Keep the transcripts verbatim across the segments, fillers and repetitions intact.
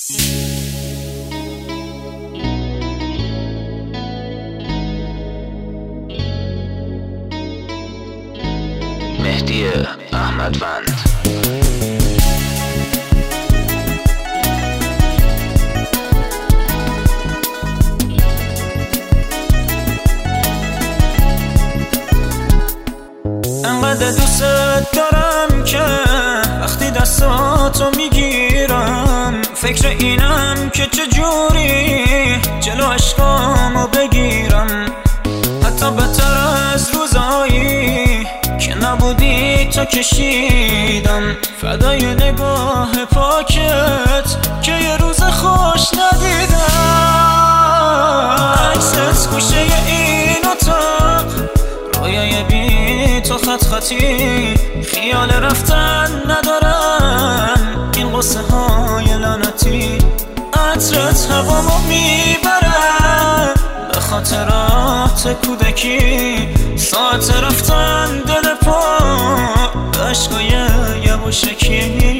مهدی احمدوند. انقدر دوست دارم که وقتی دستاتو میگیرم فکر اینم که چجوری جلو عشقامو بگیرم. حتی بدتر از روزایی که نبودی تو کشیدم فدای نگاه پاکت که یه روز خوش ندیدم. عکست گوشه این اتاق، رویای بی تو خط خطی، خیال رفتن ندارم این قصه های لعنتی. عطرت هوامو میبره به خاطرات کودکی، ساعت رفتن دل پا به عشقای یواشکی.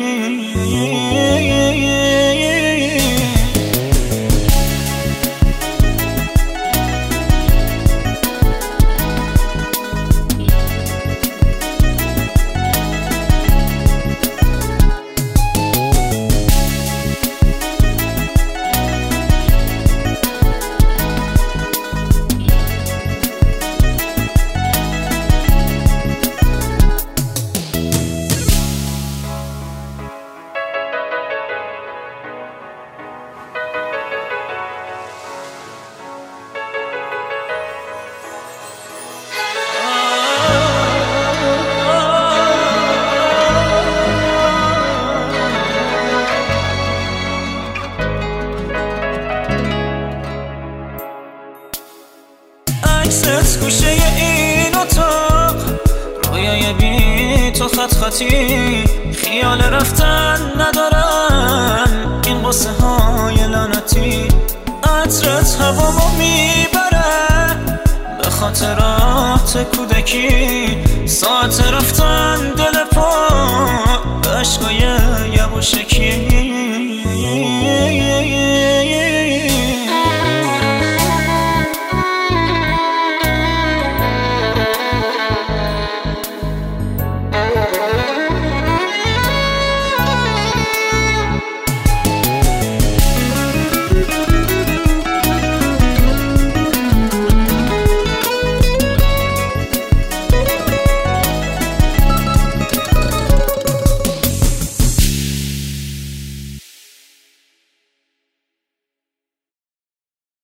عکست گوشه این اتاق، رویای بی تو خط خطی، خیال رفتن ندارم این قصه های لعنتی. عطرت هوامو میبره به خاطرات کودکی، ساعت رفتن دل پا به عشقای یواشکی.